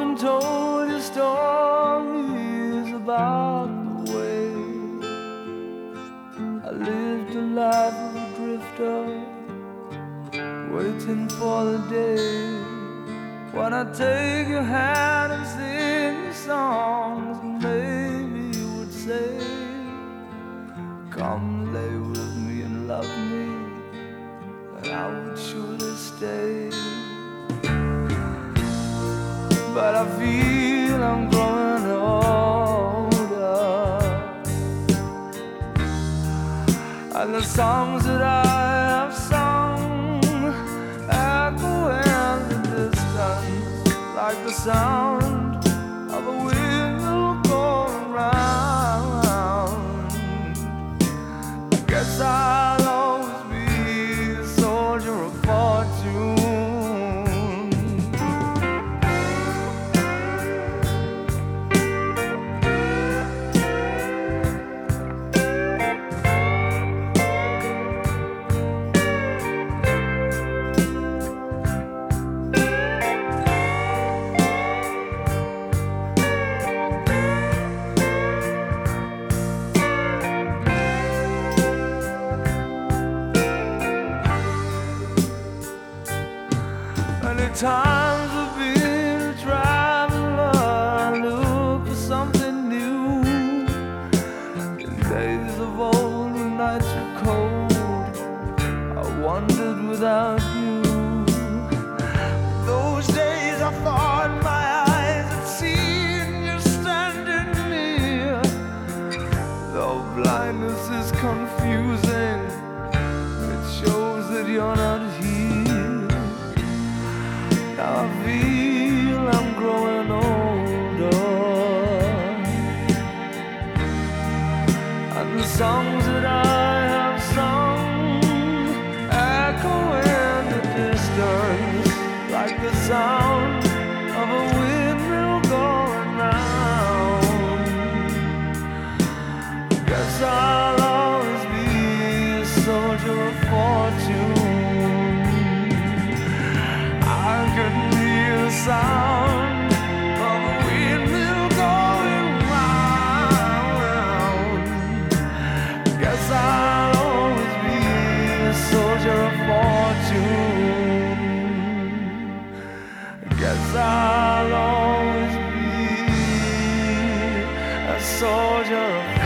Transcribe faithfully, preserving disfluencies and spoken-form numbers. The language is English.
one told you stories about the way I lived a life of a drifter, waiting for the day when I take your hand and sing you songs, and maybe you would say, come lay with me and love me, and I would surely stay. But I feel I'm growing older, and the songs that I have sung echo in the distance like the sound of a wheel going round. I guess I'll always be a soldier of fortune. Many times I've been a traveler, look for something new. In days of old, when nights were cold, I wandered without you. Those days I thought my eyes had seen you standing near. Though blindness is confusing, it shows that you're not here. Now I feel I'm growing older, and the songs that I have sung echo in the distance like the sound of a windmill going round. Guess I'll always be a soldier of fortune. I can hear the sound of a windmill going round. Guess I'll always be a soldier of fortune. Guess I'll always be a soldier of fortune.